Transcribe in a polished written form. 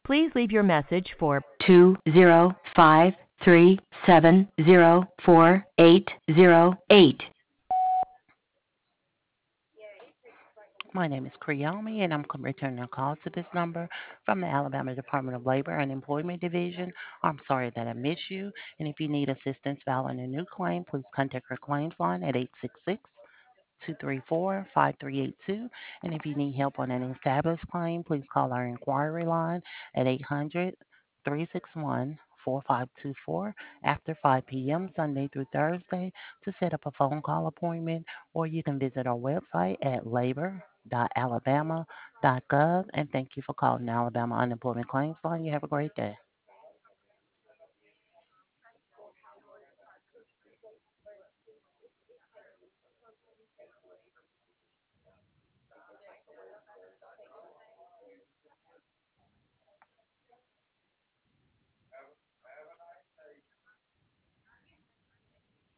Please leave your message for 20537048808. My name is Kriyomi, and I'm returning a call to this number from the Alabama Department of Labor and Employment Division. I'm sorry that I missed you, and if you need assistance filing a new claim, please contact our claims line at 866-234-5382. And if you need help on an established claim, please call our inquiry line at 800-361-4524 after 5 p.m. Sunday through Thursday to set up a phone call appointment, or you can visit our website at labor.alabama.gov. And thank you for calling the Alabama Unemployment Claims Line. You have a great day.